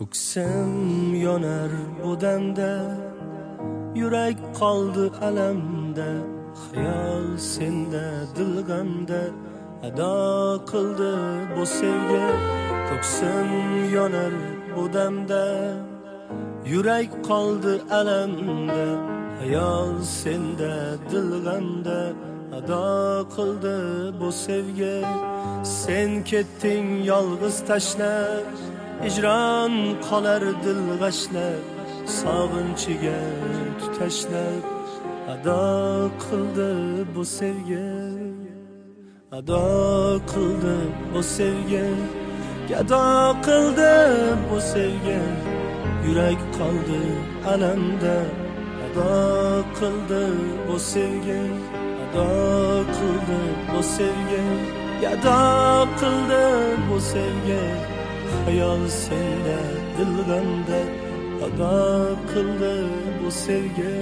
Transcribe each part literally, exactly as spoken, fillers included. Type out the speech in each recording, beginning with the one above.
Ko'ksim yonar bu damda, yurak qoldi alamda, xayol senda dil g'amda ado qildi bu sevgi. Ko'ksim yonar bu damda, yurak qoldi alamda, xayol senda dil g'amda ado qildi bu sevgi. Sen ketding yolg'iz tashlab, hijron qolar dil g'ashlab, sog'inchiga tutashlab ado qildi bu sevgi. Ado qildi bu sevgi, ado qildi bu sevgi. Yurak qoldi alamda, ado qildi bu sevgi. Ado qildi bu sevgi, ado qildi bu sevgi. Xayol senda dil g'amda ado qildi bu sevgi.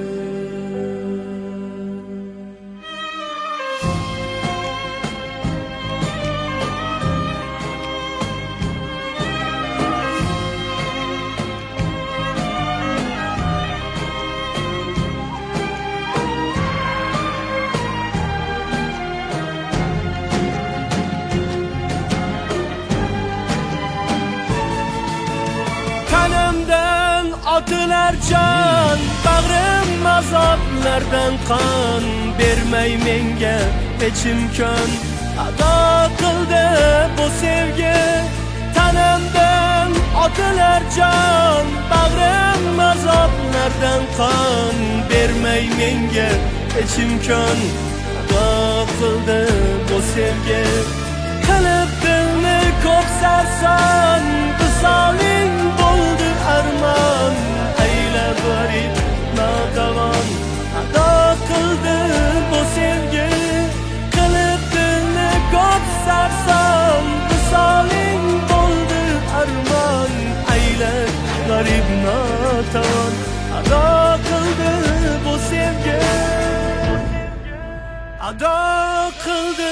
Otilar can, bag'rim azoblardan qon bermay menga hech imkon. Ado qildi bu sevgi. Tanamdan otilar can, bag'rim azoblardan qon bermay menga hech imkon. Ado qildi bu sevgi. Qilib dilni ko'p sarson, visoling bo'ldi armon. G'arib notavon ado qildi bu sevgi. Qilib dilni ko'p sarson, visoling bo'ldi armon. Aylab g'arib notavon ado qildi bu sevgi. Ado qildi